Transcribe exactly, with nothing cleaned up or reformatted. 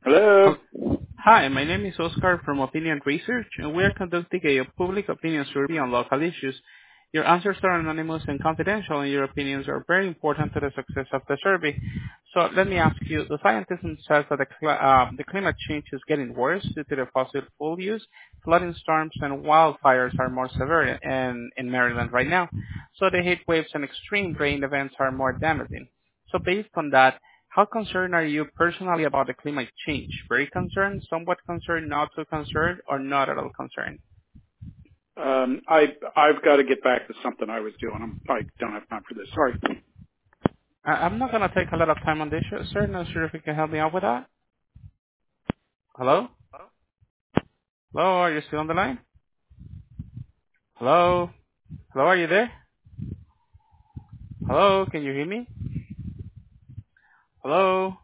Hello? Hel- Hi, my name is Oscar from Opinion Research, and we are conducting a public opinion survey on local issues. Your answers are anonymous and confidential, and your opinions are very important to the success of the survey. So let me ask you, the scientists says that the, cl- uh, the climate change is getting worse due to the fossil fuel use. Flooding, storms, and wildfires are more severe in, in Maryland right now. So the heat waves and extreme rain events are more damaging. So based on that, how concerned are you personally about the climate change? Very concerned, somewhat concerned, not so concerned, or not at all concerned? Um, I, I've got to get back to something I was doing. I'm, I don't have time for this. Sorry. I- I'm not going to take a lot of time on this, sir. Not sure if you can help me out with that. Hello? Hello, are you still on the line? Hello? Hello, are you there? Hello, can you hear me? Hello?